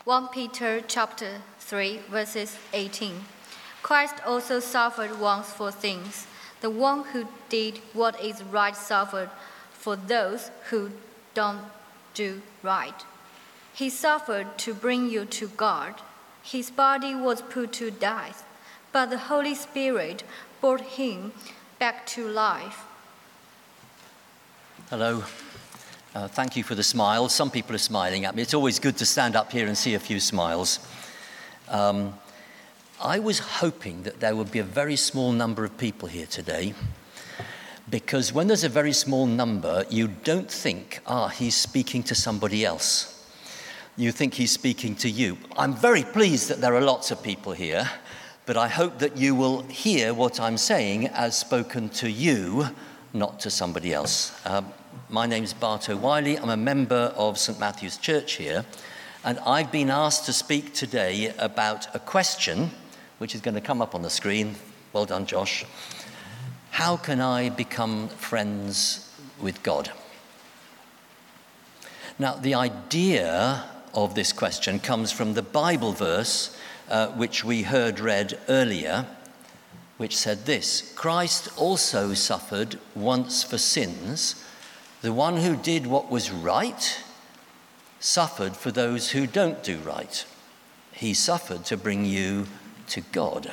1 Peter chapter 3, verses 18. Christ also suffered once for sins. The one who did what is right suffered for those who don't do right. He suffered to bring you to God. His body was put to death, but the Holy Spirit brought him back to life. Hello. Thank you for the smiles. Some people are smiling at me. It's always good to stand up here and see a few smiles. I was hoping that there would be a very small number of people here today, because when there's a very small number, you don't think, he's speaking to somebody else. You think he's speaking to you. I'm very pleased that there are lots of people here, but I hope that you will hear what I'm saying as spoken to you, not to somebody else. My name's Bart O'Wiley. I'm a member of St. Matthew's Church here, and I've been asked to speak today about a question, which is going to come up on the screen. Well done, Josh. How can I become friends with God? Now, the idea of this question comes from the Bible verse, which we heard read earlier, which said this: Christ also suffered once for sins. The one who did what was right suffered for those who don't do right. He suffered to bring you to God.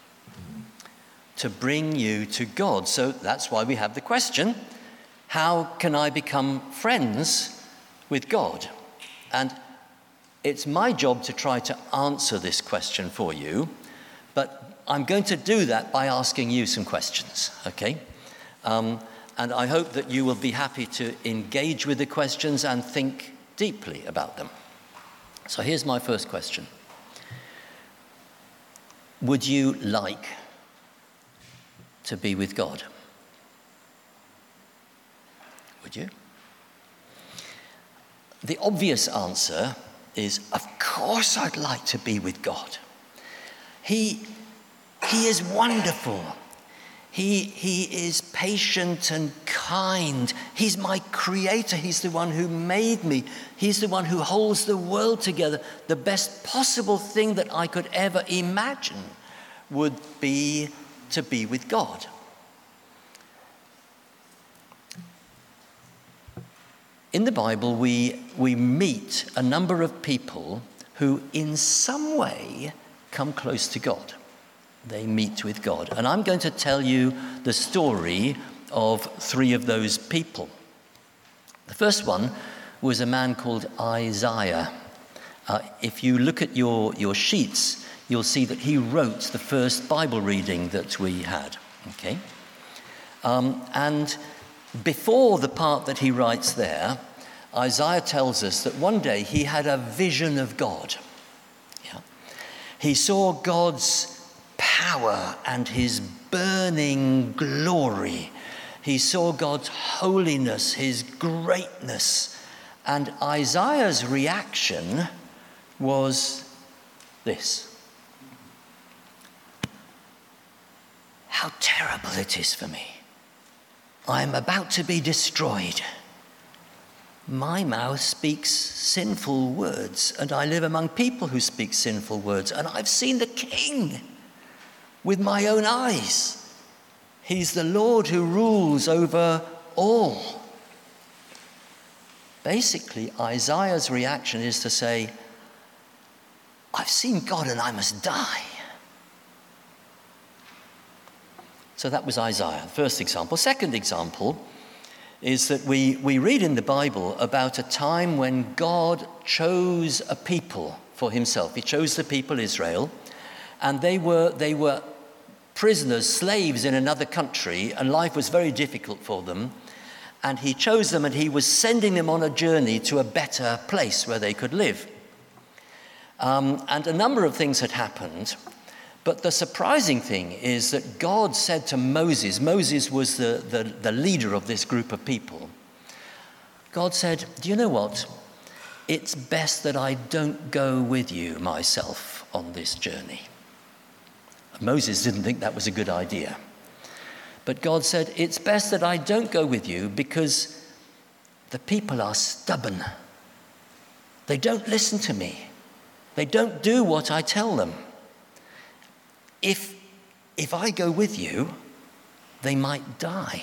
To bring you to God. So that's why we have the question, how can I become friends with God? And it's my job to try to answer this question for you, but I'm going to do that by asking you some questions, okay? And I hope that you will be happy to engage with the questions and think deeply about them. So here's my first question. Would you like to be with God? Would you? The obvious answer is, of course I'd like to be with God. He is wonderful. He is patient and kind. He's my creator. He's the one who made me. He's the one who holds the world together. The best possible thing that I could ever imagine would be to be with God. In the Bible, we meet a number of people who in some way come close to God. They meet with God. And I'm going to tell you the story of three of those people. The first one was a man called Isaiah. If you look at your sheets, you'll see that he wrote the first Bible reading that we had. Okay? And before the part that he writes there, Isaiah tells us that one day he had a vision of God. Yeah? He saw God's power and his burning glory. He saw God's holiness, his greatness. And Isaiah's reaction was this: how terrible it is for me. I am about to be destroyed. My mouth speaks sinful words, and I live among people who speak sinful words, and I've seen the King with my own eyes. He's the Lord who rules over all. Basically, Isaiah's reaction is to say, I've seen God and I must die. So that was Isaiah, first example. Second example is that we read in the Bible about a time when God chose a people for himself. He chose the people Israel, and they were prisoners, slaves in another country, and life was very difficult for them. And he chose them, and he was sending them on a journey to a better place where they could live. And a number of things had happened, but the surprising thing is that God said to Moses was the leader of this group of people. God said, do you know what? It's best that I don't go with you myself on this journey. Moses didn't think that was a good idea. But God said, it's best that I don't go with you because the people are stubborn. They don't listen to me. They don't do what I tell them. If I go with you, they might die.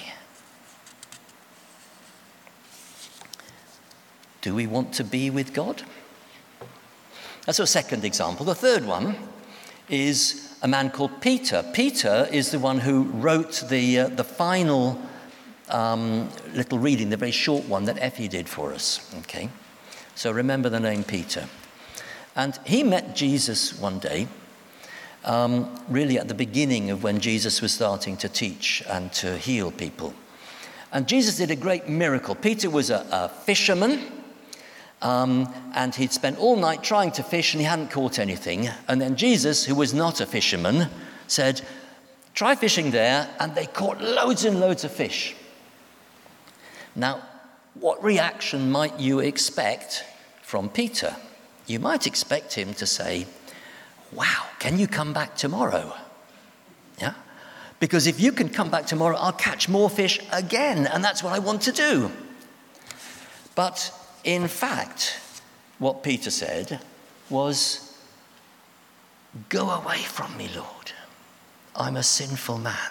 Do we want to be with God? That's our second example. The third one is a man called Peter. Peter is the one who wrote the final little reading, the very short one that Effie did for us. Okay, so remember the name Peter. And he met Jesus one day, really at the beginning of when Jesus was starting to teach and to heal people. And Jesus did a great miracle. Peter was a fisherman, and he'd spent all night trying to fish and he hadn't caught anything. And then Jesus, who was not a fisherman, said, try fishing there, and they caught loads and loads of fish. Now, what reaction might you expect from Peter? You might expect him to say, wow, can you come back tomorrow? Yeah? Because if you can come back tomorrow, I'll catch more fish again, and that's what I want to do. But in fact, what Peter said was, go away from me, Lord. I'm a sinful man.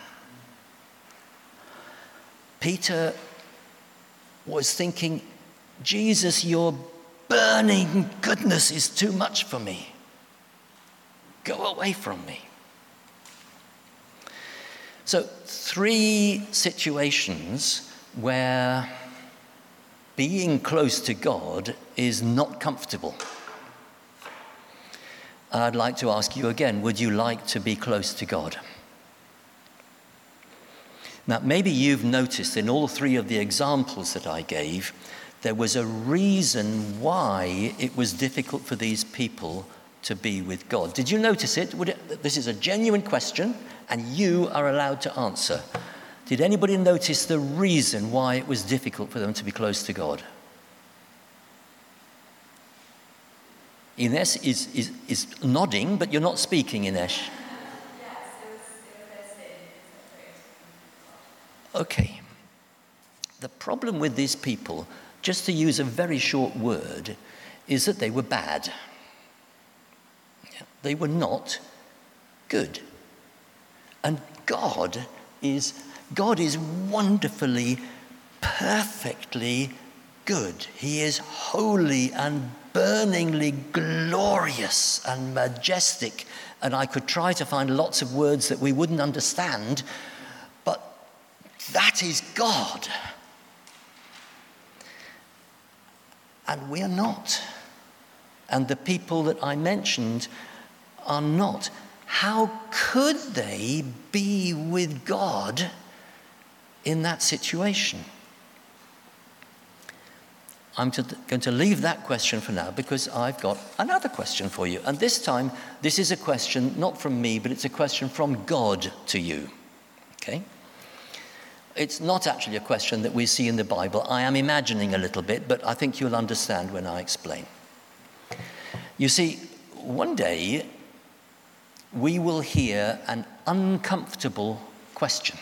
Peter was thinking, Jesus, your burning goodness is too much for me. Go away from me. So 3 situations where being close to God is not comfortable. I'd like to ask you again, would you like to be close to God? Now, maybe you've noticed in all 3 of the examples that I gave, there was a reason why it was difficult for these people to be with God. Did you notice it? This is a genuine question, and you are allowed to answer. Did anybody notice the reason why it was difficult for them to be close to God? Ines is nodding, but you're not speaking, Ines. Yes, it was their sin. Okay. The problem with these people, just to use a very short word, is that they were bad. They were not good. And God is wonderfully, perfectly good. He is holy and burningly glorious and majestic. And I could try to find lots of words that we wouldn't understand, but that is God. And we are not. And the people that I mentioned are not. How could they be with God in that situation? I'm going to leave that question for now because I've got another question for you. And this time, this is a question not from me, but it's a question from God to you. Okay? It's not actually a question that we see in the Bible. I am imagining a little bit, but I think you'll understand when I explain. You see, one day we will hear an uncomfortable question.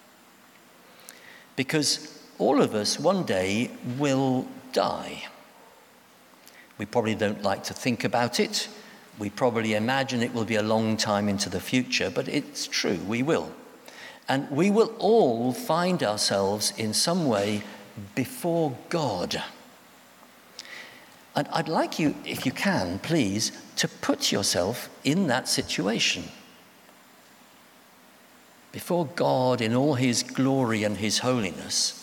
Because all of us one day will die. We probably don't like to think about it. We probably imagine it will be a long time into the future, but it's true, we will. And we will all find ourselves in some way before God. And I'd like you, if you can, please, to put yourself in that situation. Before God in all his glory and his holiness.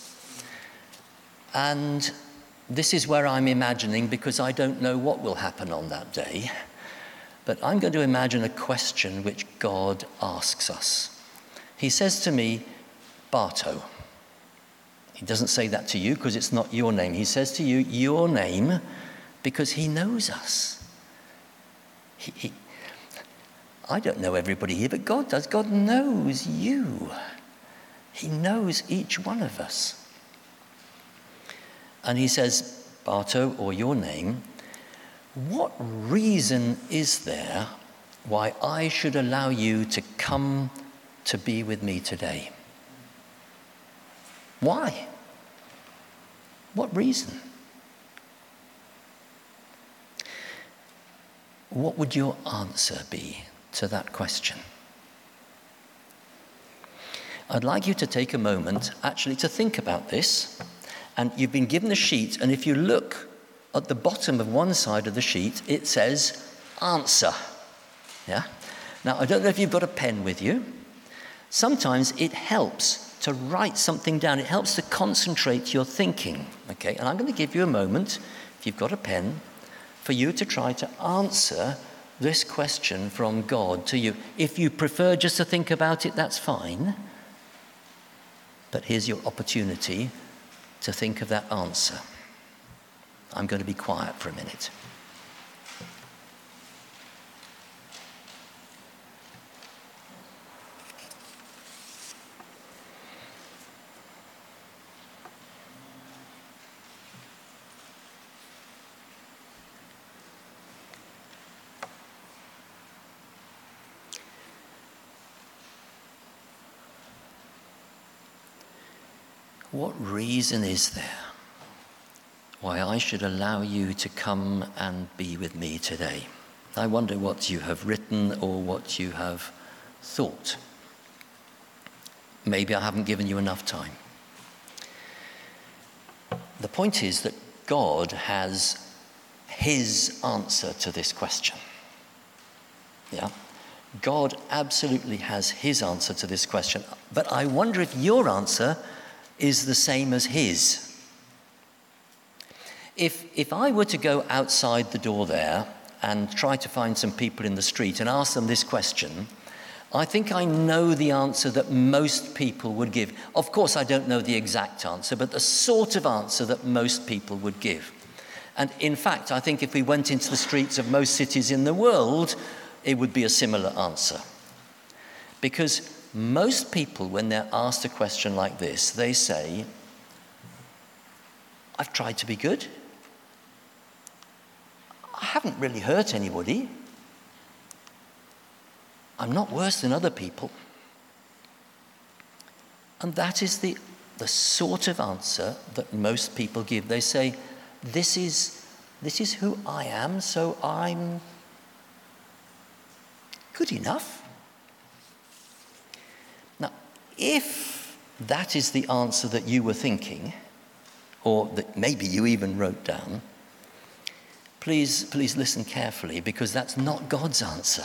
And this is where I'm imagining, because I don't know what will happen on that day, but I'm going to imagine a question which God asks us. He says to me, Barto. He doesn't say that to you because it's not your name. He says to you, your name, because he knows us. I don't know everybody here, but God does. God knows you. He knows each one of us. And he says, Barto, or your name, what reason is there why I should allow you to come to be with me today? Why? What reason? what would your answer be to that question? I'd like you to take a moment actually to think about this. And you've been given a sheet, and if you look at the bottom of one side of the sheet, it says answer. Yeah? Now, I don't know if you've got a pen with you. Sometimes it helps to write something down. It helps to concentrate your thinking. Okay? And I'm going to give you a moment, if you've got a pen, for you to try to answer this question from God to you. If you prefer just to think about it, that's fine. But here's your opportunity to think of that answer. I'm going to be quiet for a minute. What reason is there why I should allow you to come and be with me today? I wonder what you have written or what you have thought. Maybe I haven't given you enough time. The point is that God has his answer to this question. Yeah? God absolutely has his answer to this question. But I wonder if your answer is the same as his. If I were to go outside the door there and try to find some people in the street and ask them this question, I think I know the answer that most people would give. Of course, I don't know the exact answer, but the sort of answer that most people would give. And in fact, I think if we went into the streets of most cities in the world, it would be a similar answer. Because most people, when they're asked a question like this, they say, I've tried to be good. I haven't really hurt anybody. I'm not worse than other people. And that is the sort of answer that most people give. They say, this is who I am, so I'm good enough. Now, if that is the answer that you were thinking, or that maybe you even wrote down, please listen carefully, because that's not God's answer.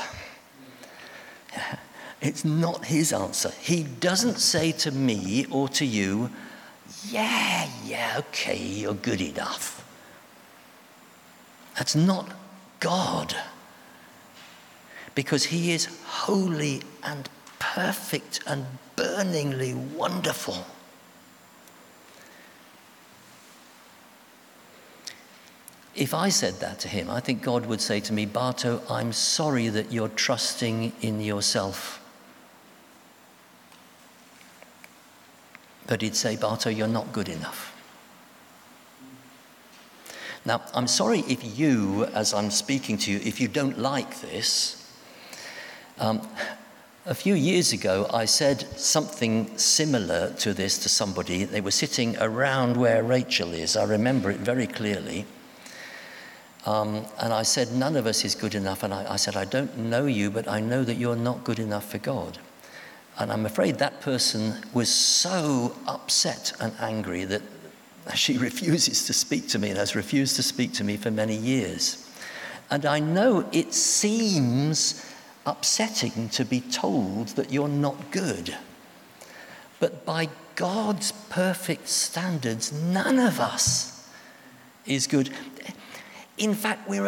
It's not his answer. He doesn't say to me or to you, yeah, okay, you're good enough. That's not God. Because he is holy and perfect and burningly wonderful. If I said that to him, I think God would say to me, Barto, I'm sorry that you're trusting in yourself. But he'd say, Barto, you're not good enough. Now, I'm sorry if you, as I'm speaking to you, if you don't like this. A few years ago, I said something similar to this to somebody. They were sitting around where Rachel is. I remember it very clearly. And I said, none of us is good enough. And I said, I don't know you, but I know that you're not good enough for God. And I'm afraid that person was so upset and angry that she refuses to speak to me and has refused to speak to me for many years. And I know it seems upsetting to be told that you're not good. But by God's perfect standards, none of us is good. In fact, we're a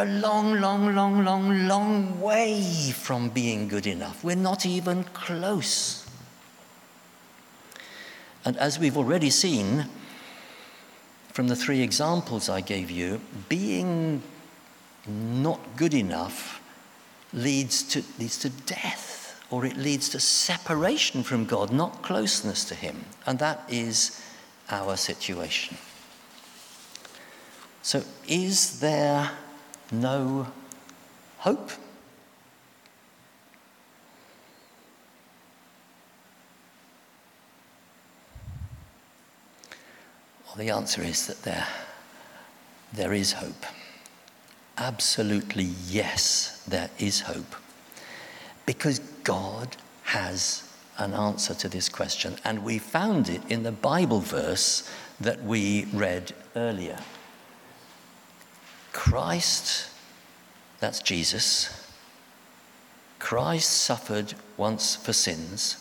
long way from being good enough. We're not even close. And as we've already seen from the 3 examples I gave you, being not good enough leads to death, or it leads to separation from God, not closeness to him. And that is our situation. So is there no hope? Well, the answer is that there is hope. absolutely yes, there is hope. Because God has an answer to this question, and we found it in the Bible verse that we read earlier. Christ, that's Jesus, Christ suffered once for sins.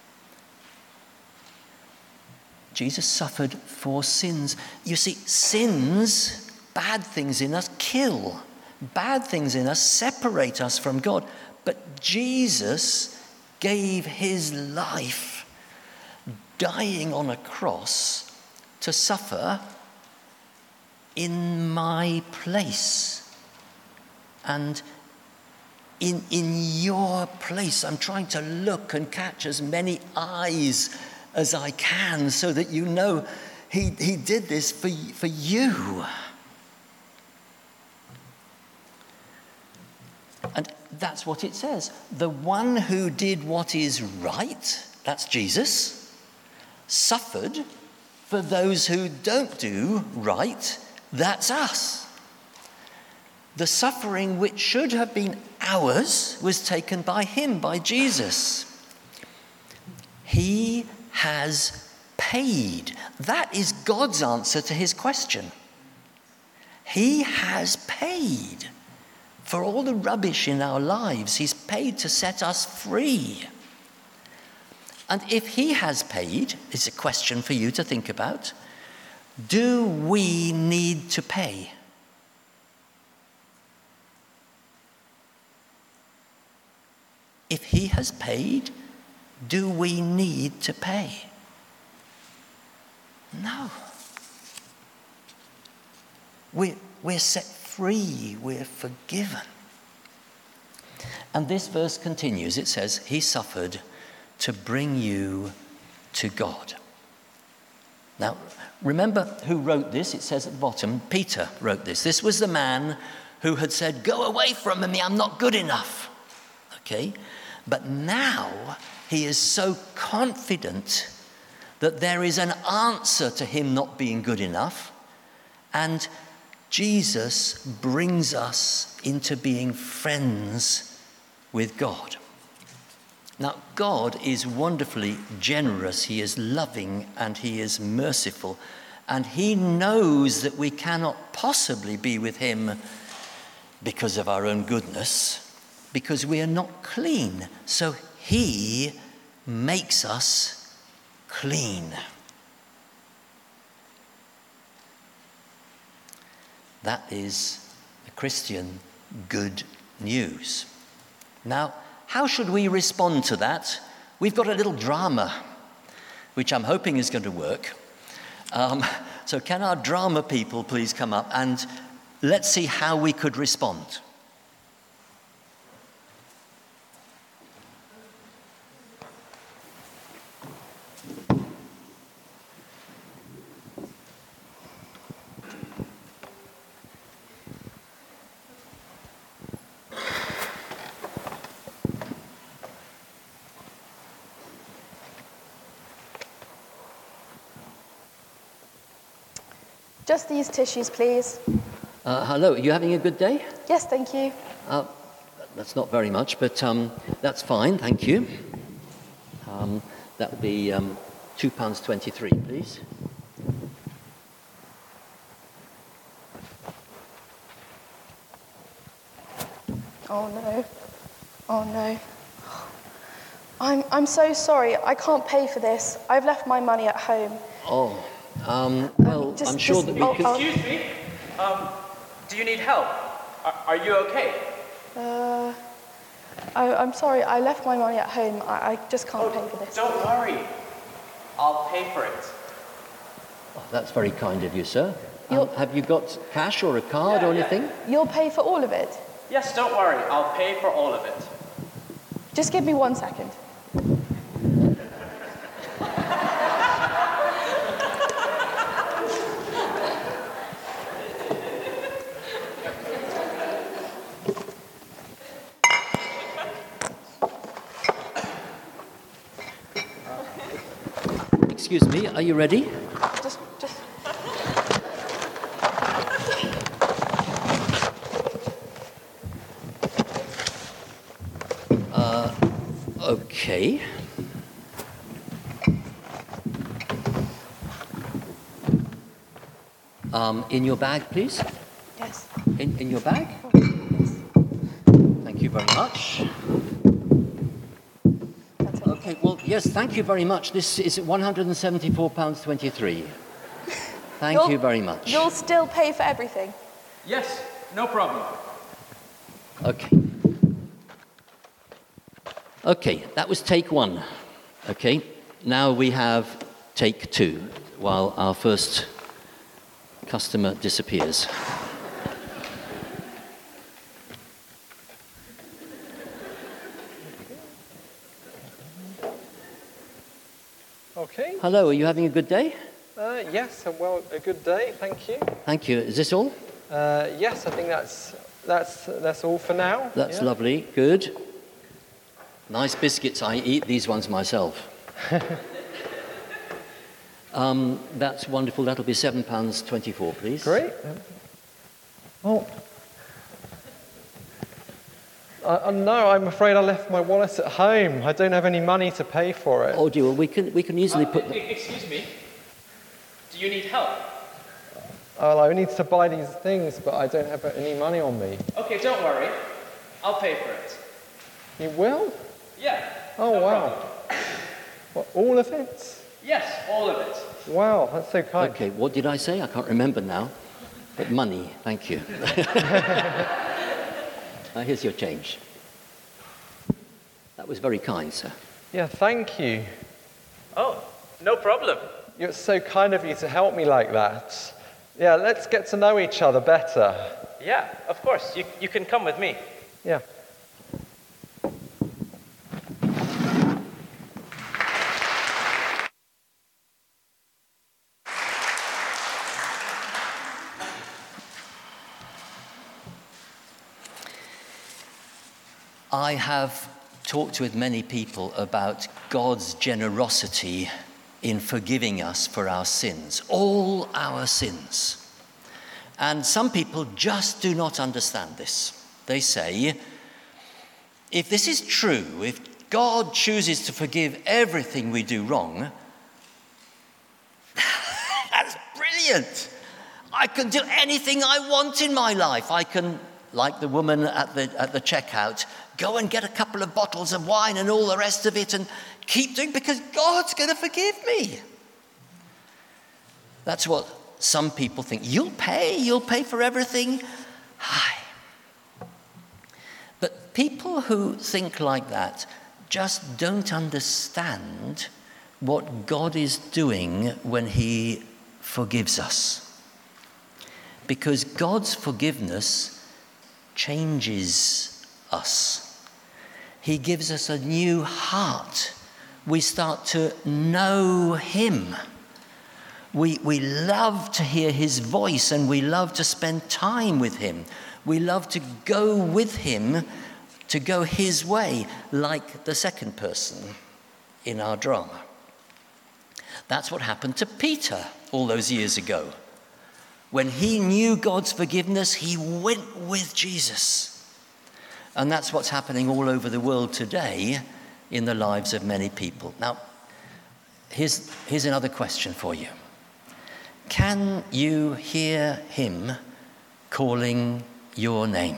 Jesus suffered for sins. You see, sins, bad things in us, kill. Bad things in us separate us from God. But Jesus gave his life, dying on a cross, to suffer in my place. And in your place, I'm trying to look and catch as many eyes as I can so that you know he did this for you. And that's what it says. The one who did what is right, that's Jesus, suffered for those who don't do right, that's us. The suffering which should have been ours was taken by him, by Jesus. He has paid. That is God's answer to his question. He has paid for all the rubbish in our lives. He's paid to set us free. And if he has paid, it's a question for you to think about, do we need to pay? If he has paid, do we need to pay? No. We're set free, we're forgiven. And this verse continues. It says, he suffered to bring you to God. Now, remember who wrote this? It says at the bottom, Peter wrote this. This was the man who had said, go away from me, I'm not good enough. Okay? But now he is so confident that there is an answer to him not being good enough, and Jesus brings us into being friends with God. Now, God is wonderfully generous. He is loving and he is merciful, and he knows that we cannot possibly be with him because of our own goodness, because we are not clean. So he makes us clean. That is the Christian good news. Now, how should we respond to that? We've got a little drama, which I'm hoping is going to work. So can our drama people please come up and let's see how we could respond. Just these tissues, please. Hello, are you having a good day? Yes, thank you. That's not very much, but that's fine, thank you. That would be £2.23, please. Oh no. Oh no. I'm so sorry. I can't pay for this. I've left my money at home. Oh, well, I'm sure that we can... Excuse me. Do you need help? Are you okay? I'm sorry. I left my money at home. I just can't pay for this. Don't worry. I'll pay for it. Oh, that's very kind of you, sir. Have you got cash or a card or anything? You'll pay for all of it? Yes, don't worry. I'll pay for all of it. Just give me 1 second. Excuse me, are you ready? Just... Okay. In your bag, please. Yes. In your bag? Thank you very much. That's all. Okay, well, yes, thank you very much. This is £174.23. Thank you very much. You'll still pay for everything. Yes, no problem. Okay. Okay, that was take one. Okay, now we have take two, while our first customer disappears. Okay. Hello, are you having a good day? Yes, well, a good day, thank you. Thank you. Is this all? Yes, I think that's all for now. That's yeah. lovely. Good. Nice biscuits. I eat these ones myself. That's wonderful. That'll be £7.24, please. Great. Oh. No, I'm afraid I left my wallet at home. I don't have any money to pay for it. Oh dear. Well, we can easily put. Excuse me. Do you need help? Well, I need to buy these things, but I don't have any money on me. Okay, don't worry. I'll pay for it. You will? Yeah. Oh, no wow. problem. What, all of it? Yes, all of it. Wow, that's so kind. Okay. What did I say? I can't remember now. But money. Thank you. Here's your change. That was very kind, sir. Yeah, thank you. Oh, no problem. It's so kind of you to help me like that. Yeah, let's get to know each other better. Yeah, of course. You can come with me. Yeah. I have talked with many people about God's generosity in forgiving us for our sins, all our sins. And some people just do not understand this. They say, if this is true, if God chooses to forgive everything we do wrong, that's brilliant. I can do anything I want in my life. I can, like the woman at the checkout, go and get a couple of bottles of wine and all the rest of it and keep doing, because God's going to forgive me. That's what some people think. You'll pay for everything. Hi. But people who think like that just don't understand what God is doing when he forgives us. Because God's forgiveness changes us. He gives us a new heart. We start to know him. We love to hear his voice, and we love to spend time with him. We love to go with him, to go his way, like the second person in our drama. That's what happened to Peter all those years ago. When he knew God's forgiveness, he went with Jesus. And that's what's happening all over the world today in the lives of many people. Now, here's another question for you. Can you hear him calling your name?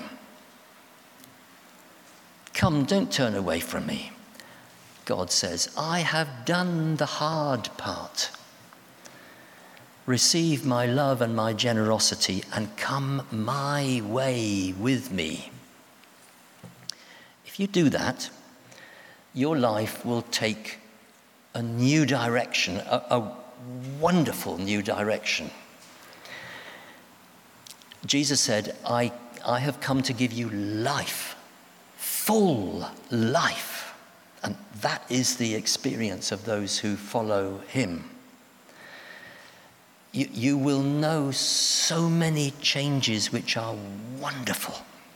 Come, don't turn away from me. God says, I have done the hard part. Receive my love and my generosity and come my way with me. If you do that, your life will take a new direction, a wonderful new direction. Jesus said, I have come to give you life, full life. And that is the experience of those who follow him. You will know so many changes which are wonderful.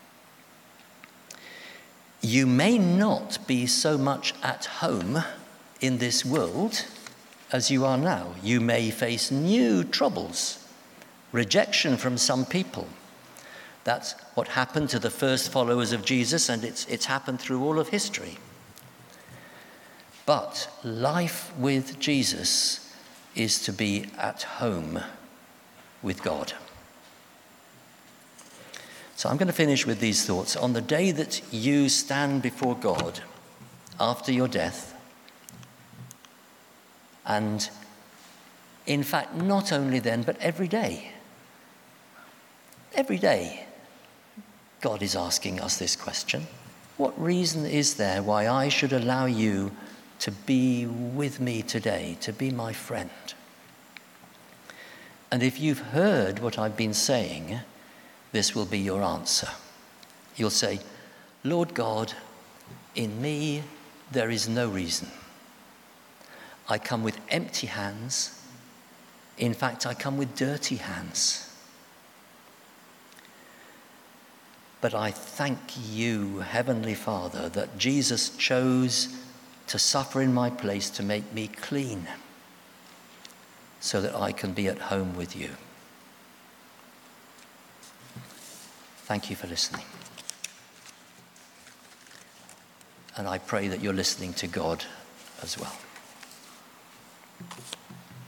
You may not be so much at home in this world as you are now. You may face new troubles, rejection from some people. That's what happened to the first followers of Jesus, and it's happened through all of history. But life with Jesus is to be at home with God. So I'm going to finish with these thoughts. On the day that you stand before God after your death, and in fact, not only then, but every day, God is asking us this question. What reason is there why I should allow you to be with me today, to be my friend? And if you've heard what I've been saying, this will be your answer. You'll say, Lord God, in me there is no reason. I come with empty hands. In fact, I come with dirty hands. But I thank you, Heavenly Father, that Jesus chose to suffer in my place to make me clean so that I can be at home with you. Thank you for listening. And I pray that you're listening to God as well.